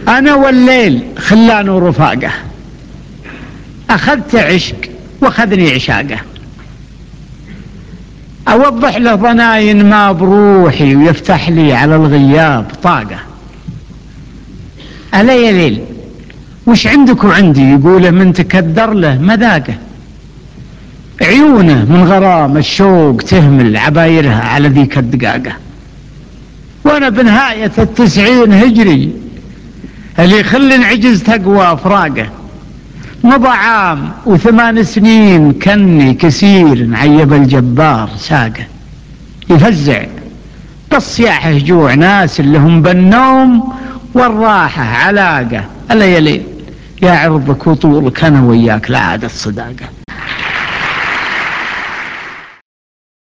أنا والليل خلان ورفاقه، أخذت عشق وأخذني عشاقه. أوضح له ظناين ما بروحي ويفتح لي على الغياب طاقة. ألا يا ليل وش عندك وعندي؟ يقوله من تكدر له مذاقه. عيونه من غرام الشوق تهمل عبايرها على ذيك الدقاقة. وأنا بنهاية 90 هجري اللي يخلي عجز تقوى فراقه. مضى عام و8 سنين كني كثير عيب الجبار ساقه. يفزع بالصياحه جوع ناس اللي هم بالنوم والراحة علاقة. ألا يا ليل يا عرضك وطولك أنا وياك لا عادت صداقة.